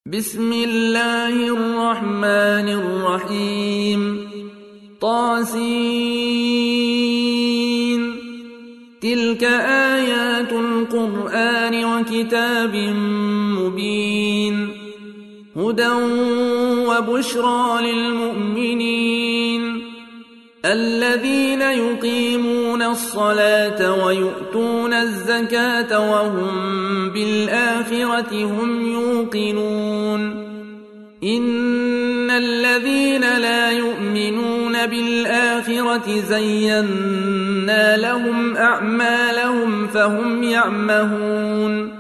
بسم الله الرحمن الرحيم طاسين تلك آيات القرآن وكتاب مبين هدى وبشرى للمؤمنين الذين يقيمون الصلاة ويؤتون الزكاة وهم بالآخرة هم يوقنون إن الذين لا يؤمنون بالآخرة زينا لهم أعمالهم فهم يعمهون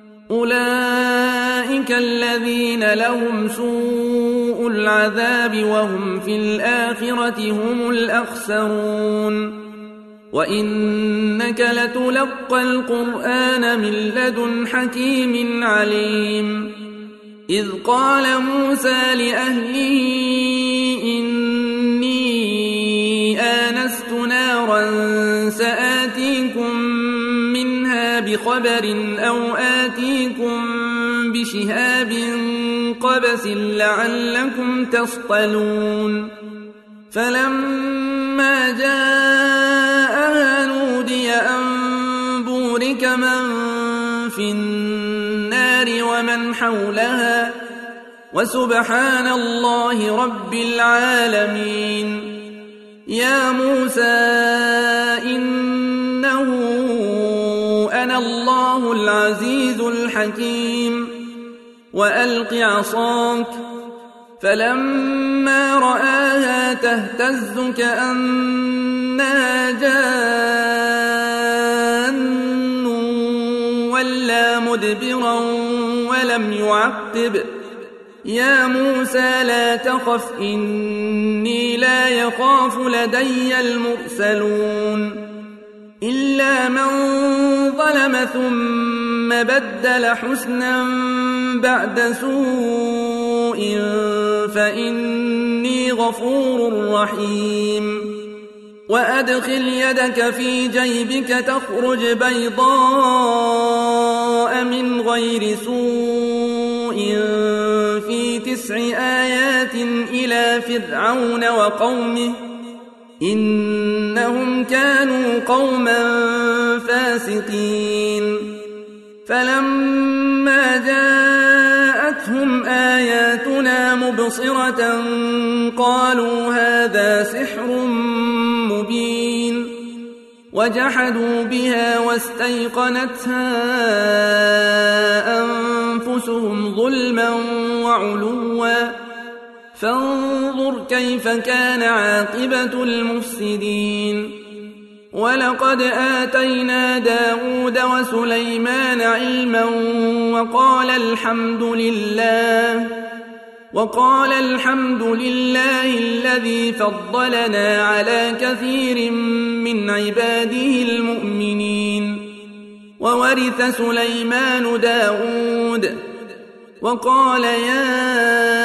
أولئك الذين لهم سوء العذاب وهم في الآخرة هم الأخسرون وإنك لتلقى القرآن من لدن حكيم عليم إذ قال موسى لأهله إني آنست نارا سآتيكم منها بخبر أو آتيكم بشهاب قبس لعلكم تصطلون فلما جاءها نودي أن بورك من في النار ومن حولها وسبحان الله رب العالمين يا موسى إنه أنا الله العزيز الحكيم وألق عصاك فلما رآها تهتز كأنها جان ولا مدبرا ولم يعقب يا موسى لا تخف إني لا يخاف لدي المرسلون إلا من ظلم ثم بدل حسنا بعد سوء فإني غفور رحيم وأدخل يدك في جيبك تخرج بيضاء من غير سوء في 9 آيات إلى فرعون وقومه إنهم كانوا قوما فاسقين فلما جاءتهم آياتنا مبصرة قالوا هذا سحر مبين وجحدوا بها واستيقنتها أنفسهم ظلما وعلوا فانظر كيف كان عاقبة المفسدين ولقد آتينا داود وسليمان علما وقال الحمد لله الذي فضلنا على كثير من عباده المؤمنين وورث سليمان داود وقال يا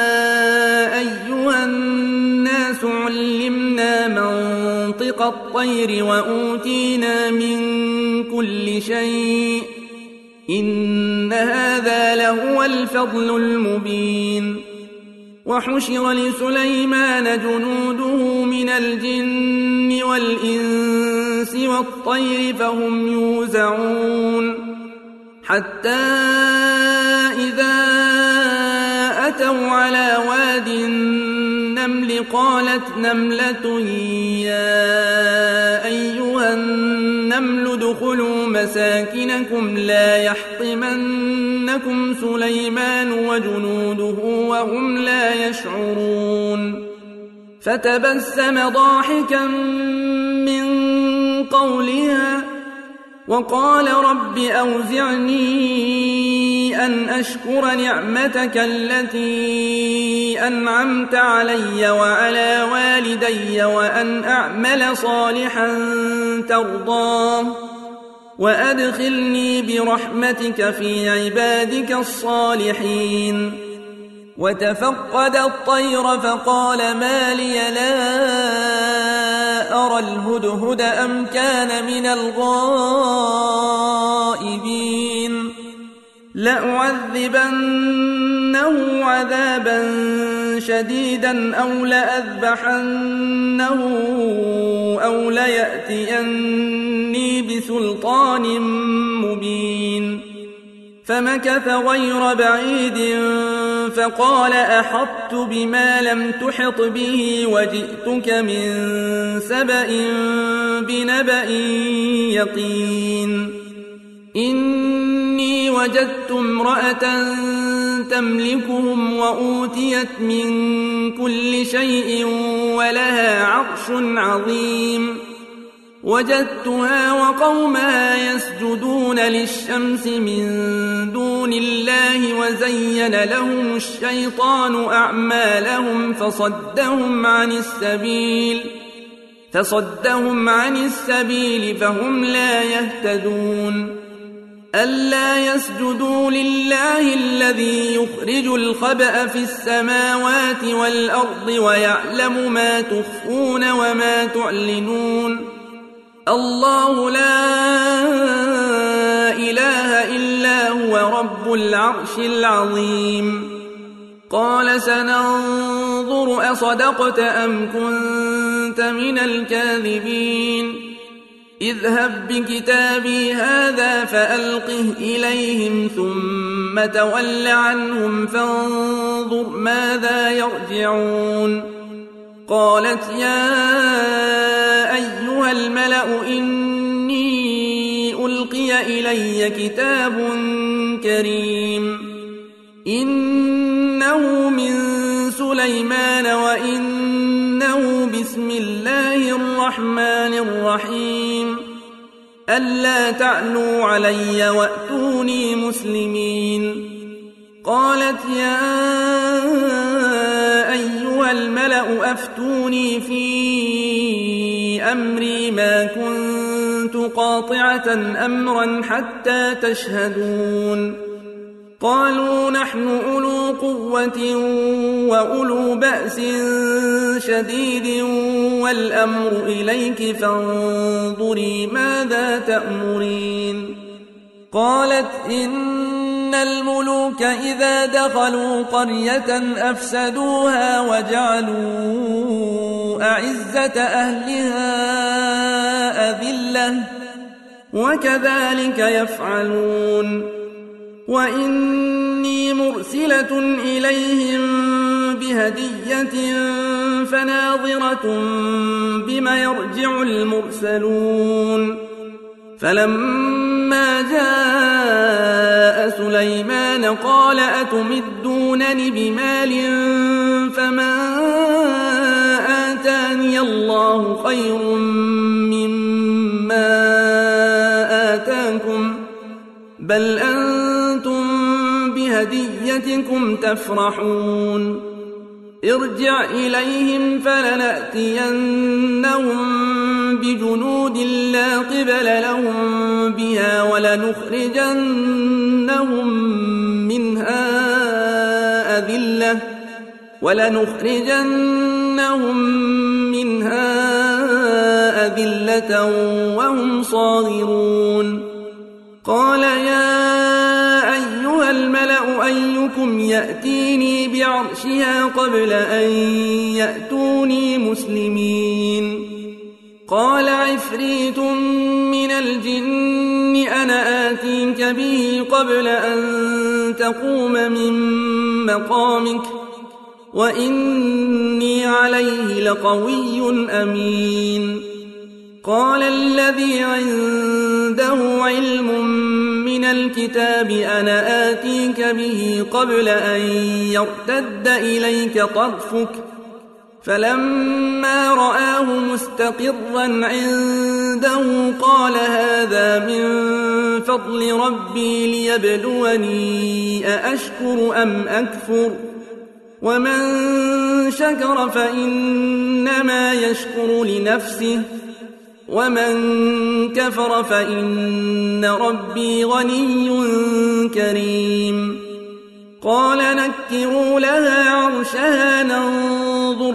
أيها الناس علمنا منطق الطير وأوتينا من كل شيء إن هذا لهو الفضل المبين وحشر لسليمان جنوده من الجن والإنس والطير فهم يوزعون حتى إذا أتوا على واد النمل قالت نملة يا أيها النمل ادخلوا مساكنكم لا يحطمنكم سليمان وجنوده وهم لا يشعرون فتبسم ضاحكا من قولها وقال رب أوزعني أن أشكر نعمتك التي أنعمت علي وعلى والدي وأن أعمل صالحا ترضاه وأدخلني برحمتك في عبادك الصالحين وتفقد الطير فقال ما لي لا أرى الهدهد أم كان من الغائبين لأعذبنه عذابا شديدا أو لأذبحنه أو ليأتيني بسلطان مبين. فمكث غير بعيد فقال أحطت بما لم تحط به وجئتك من سبأ بنبأ يقين. إني وجدت امرأة تملكهم وأوتيت من كل شيء ولها عرش عظيم. وجدتها وقومها يسجدون للشمس من دون الله وزين لهم الشيطان أعمالهم فصدهم عن السبيل فهم لا يهتدون. ألا يسجدوا لله الذي يخرج الخبأ في السماوات والأرض ويعلم ما تخفون وما تعلنون. الله لا إله إلا هو رب العرش العظيم. قال سننظر أصدقت أم كنت من الكاذبين. اذهب بكتابي هذا فألقه إليهم ثم تول عنهم فانظر ماذا يرجعون. قالت يا أيها الملأ إني ألقي إلي كتاب كريم إنه من سليمان وإنه بسم الله الرحمن الرحيم ألا تعلوا علي وأتوني مسلمين. قالت يا أيها الملأ أفتوني في أمري ما كنت قاطعة أمرا حتى تشهدون. قالوا نحن أولو قوة وأولو بأس شديد والأمر إليك فانظري ماذا تأمرين. قالت إن الملوك إذا دخلوا قرية أفسدوها وجعلوا أعزة أهلها أذلة وكذلك يفعلون. وإني مرسلة إليهم بهدية فناظرة بما يرجع المرسلون. فلما جاء سليمان قال أتمدونني بمال فما آتاني الله خير مما آتاكم بل أنتم بهديتكم تفرحون. ارجع إليهم فلنأتينهم بجنود لا قبل لهم بها ولنخرجنهم منها أذلة وهم صاغرون. قال يا أيها الملأ أيكم يأتيني بعرشها قبل أن يأتوني مسلمين. قال عفريت من الجن أنا آتيك به قبل أن تقوم من مقامك وإني عليه لقوي أمين. قال الذي عنده علم من الكتاب أنا آتيك به قبل أن يرتد إليك طرفك فلما رآه مستقرا عنده قال هذا من فضل ربي ليبلوني أأشكر أم أكفر ومن شكر فإنما يشكر لنفسه ومن كفر فإن ربي غني كريم. قال نكروا لها عرشها ننظر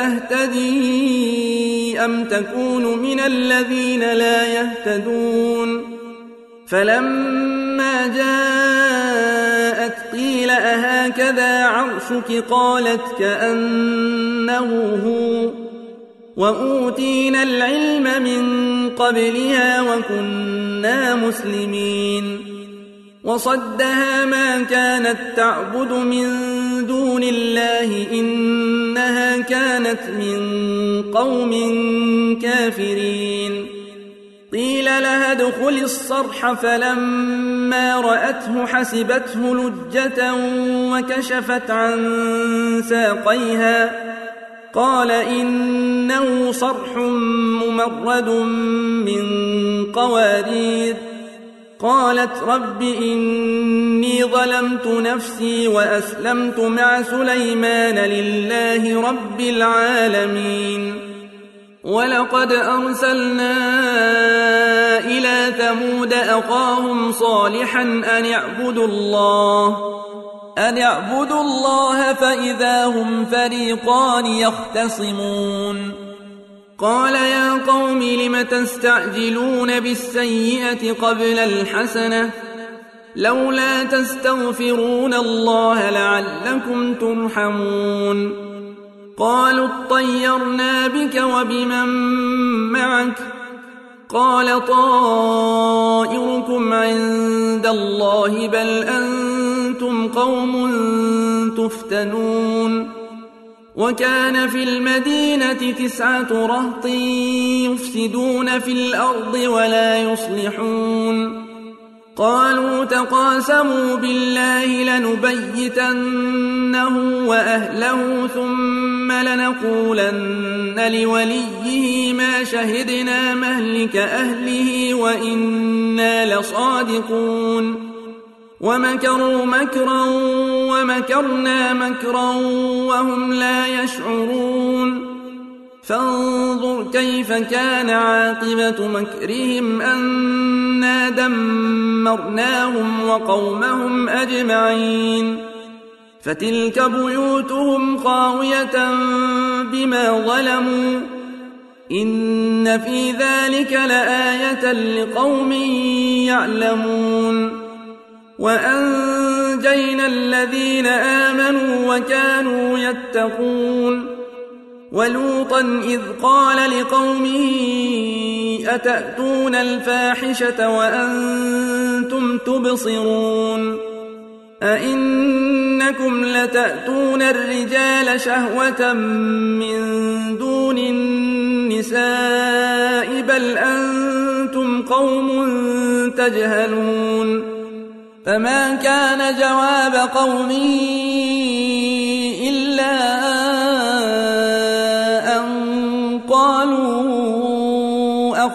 أتهتدي أم تكون من الذين لا يهتدون. فلما جاءت قيل أهكذا عرشك قالت كأنه هو وأوتينا العلم من قبلها وكنا مسلمين وصدها ما كانت تعبد من دون الله إنها كانت من قوم كافرين قيل لها ادخل الصرح فلما رأته حسبته لجة وكشفت عن ساقيها قال إنه صرح ممرد من قوارير قالت رب إني ظلمت نفسي وأسلمت مع سليمان لله رب العالمين ولقد أرسلنا إلى ثمود أخاهم صالحا أن اعبدوا الله فإذا هم فريقان يختصمون قال يا قوم لم تستعجلون بالسيئة قبل الحسنة لولا تستغفرون الله لعلكم ترحمون قالوا اطيرنا بك وبمن معك قال طائركم عند الله بل أنتم قوم تفتنون وكان في المدينة 9 رهط يفسدون في الأرض ولا يصلحون قالوا تقاسموا بالله لنبيتنه وأهله ثم لنقولن لوليه ما شهدنا مهلك أهله وإنا لصادقون ومكروا مكرا ومكرنا مكرا وهم لا يشعرون فانظر كيف كان عاقبة مكرهم أنا دمرناهم وقومهم أجمعين فتلك بيوتهم خاوية بما ظلموا إن في ذلك لآية لقوم يعلمون وأنجينا الذين آمنوا وكانوا يتقون ولوطا إذ قال لقومه أتأتون الفاحشة وأنتم تبصرون أئنكم لتأتون الرجال شهوة من دون النساء بل أنتم قوم تجهلون فما كان جواب قومه إلا أن قالوا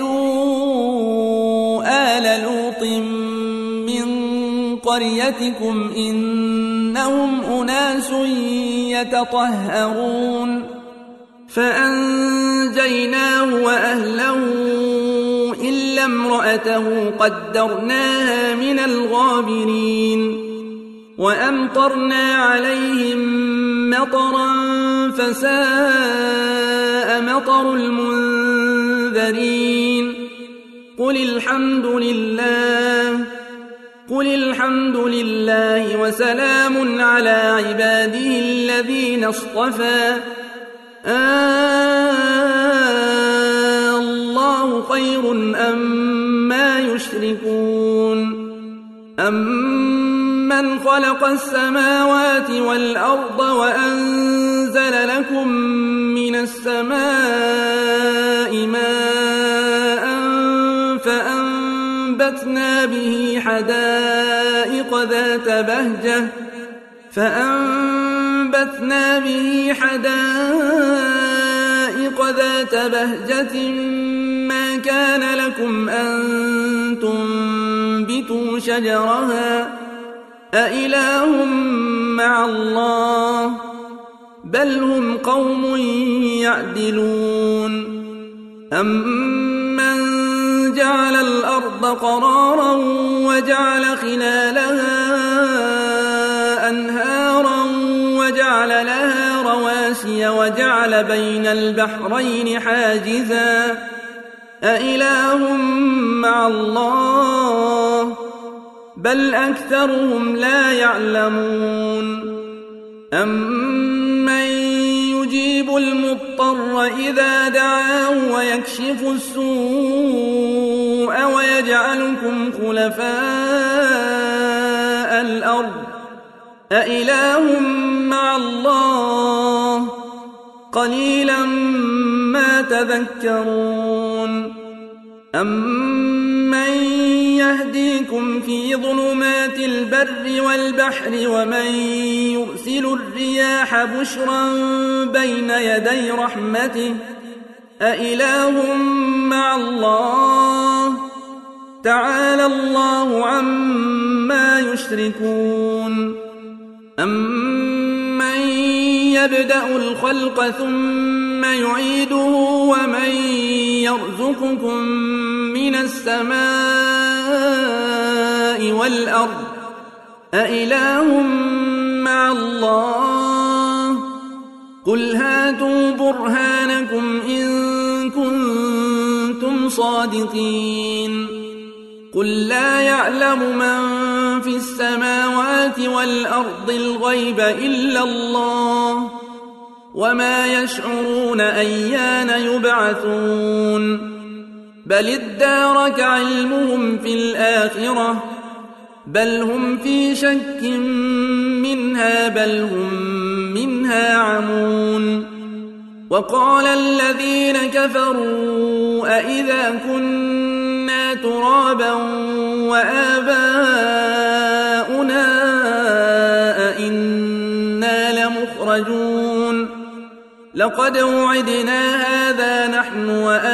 أخرجوا آل لوط من قريتكم إنهم أناس يتطهرون فأنجيناه وأهله إلا امرأته قدرناها من الغابرين وأمطرنا عليهم مطرا فساء مطر المنذرين قل الحمد لله وسلام على عباده الذين اصطفى الله خير أما يشركون أمن خلق السماوات والأرض وأنزل لكم من السماء ماء فأنبتنا به حدائق ذات بهجة ما كان لكم أن تنبتوا شجرها أإله مع الله بل هم قوم يعدلون أمن جعل الأرض قرارا وجعل خلالها أنهارا وجعل لها رواسي وجعل بين البحرين حاجزا أإله مع الله بل أكثرهم لا يعلمون أمن يجيب المضطر إذا دعاه ويكشف السوء ويجعلكم خلفاء الأرض أإله مع الله قليلا ما تذكرون أمن يهديكم في ظلمات البر والبحر ومن يرسل الرياح بشرا بين يدي رحمته أإله مع الله تعالى الله عما يشركون أمن يبدأ الخلق ثم يعيده ومن يرزقكم من السماء والأرض أإله مع الله قل هاتوا برهانكم إن كنتم صادقين قل لا يعلم من في السماوات والأرض الغيب إلا الله وما يشعرون أيان يبعثون بل ادارك علمهم في الآخرة بل هم في شك منها بل هم منها عمون وقال الذين كفروا أئذا كنا ترابا وآباؤنا أئنا لمخرجون لقد وعدنا هذا نحن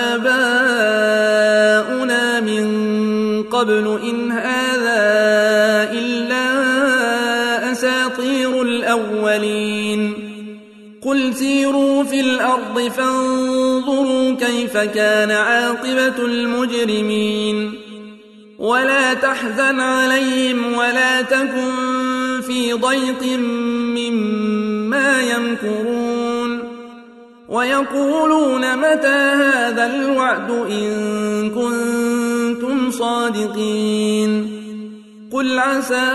وآباؤنا من قبل إن هذا إلا أساطير الأولين قل سيروا في الأرض فانظروا كيف كان عاقبة المجرمين ولا تحزن عليهم ولا تكن في ضيق مما يمكرون ويقولون متى هذا الوعد إن كنتم صادقين قل عسى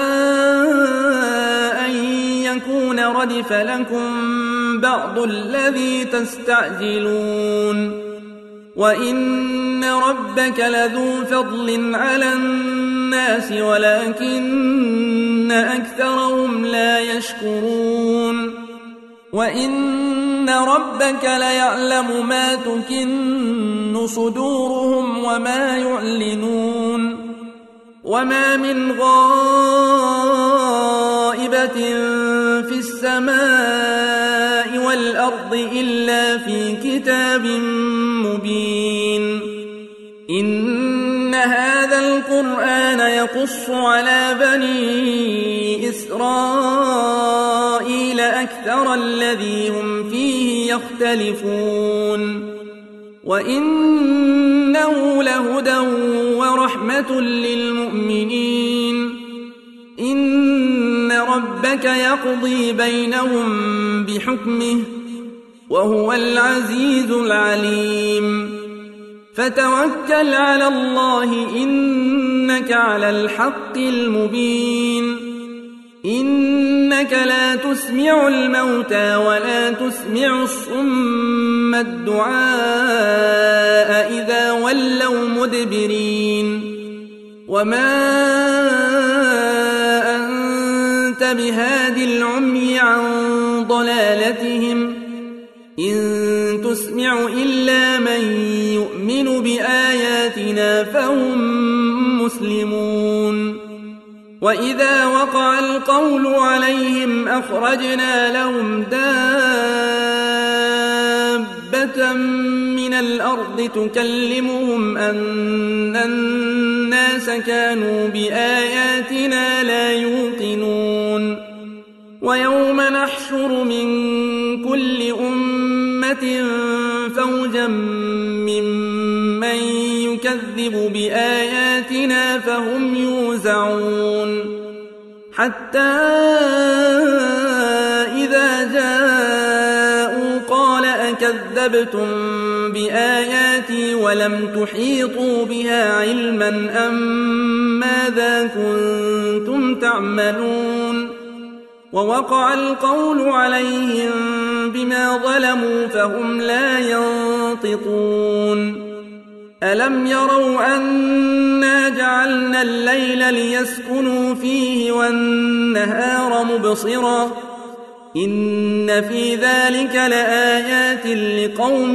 أن يكون ردف لكم بعض الذي تستعجلون وإن ربك لذو فضل على الناس ولكن أكثرهم لا يشكرون وإن ربك ليعلم ما تكن صدورهم وما يعلنون وما من غائبة في السماء والأرض إلا في كتاب مبين إن هذا القرآن يقص على بني إسرائيل أكثر الذي هم فيه يختلفون وإنه لهدى ورحمة للمؤمنين إن ربك يقضي بينهم بحكمه وهو العزيز العليم فتوكل على الله إنك على الحق المبين إنك لا تسمع الموتى ولا تسمع الصم الدعاء إذا ولوا مدبرين وما أنت بهاد العمي عن ضلالتهم إن تسمع إلا من يؤمن بآياتنا فهم مسلمون وإذا وقع القول عليهم أخرجنا لهم دابة من الأرض تكلمهم أن الناس كانوا بآياتنا لا يوقنون ويوم نحشر من كل أمة فوجا ممن يكذب بآياتنا فهم يوزعون حتى إذا جاءوا قال أكذبتم بآياتي ولم تحيطوا بها علما أم ماذا كنتم تعملون ووقع القول عليهم بما ظلموا فهم لا ينطقون ألم يروا أنا جعلنا الليل ليسكنوا فيه والنهار مبصرا إن في ذلك لآيات لقوم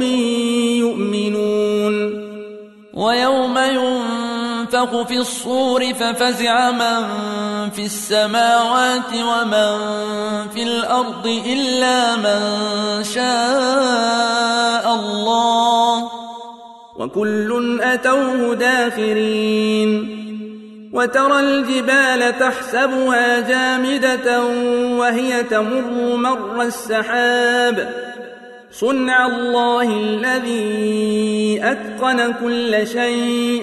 يؤمنون ويوم ينفخ في الصور ففزع من في السماوات ومن في الأرض إلا من شاء الله وكل أتوه داخرين وترى الجبال تحسبها جامدة وهي تمر مر السحاب صنع الله الذي أتقن كل شيء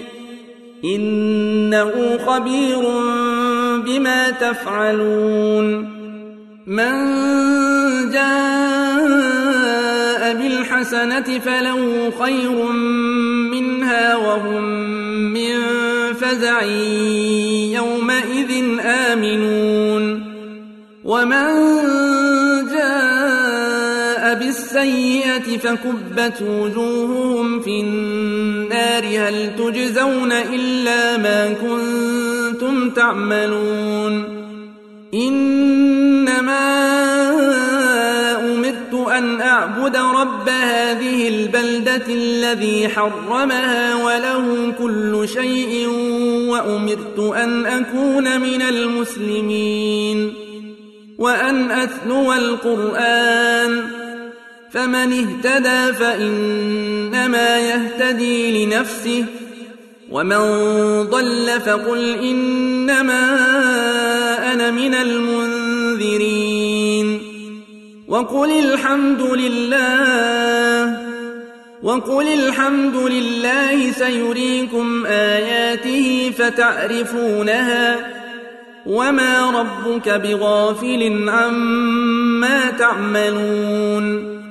إنه خبير بما تفعلون من جاء بالحسنة فله خير منها وهم من فزع يومئذ آمنون ومن جاء بالسيئة فكبت وجوههم في النار هل تجزون إلا ما كنتم تعملون إنما أمرت أن أعبد رب هذه البلدة الذي حرمها وله كل شيء وأمرت أن أكون من المسلمين وأن أتلو القرآن فمن اهتدى فإنما يهتدي لنفسه ومن ضل فقل إنما أنا من المنذرين وقل الحمد لله سيريكم آياته فتعرفونها وما ربك بغافل عما تعملون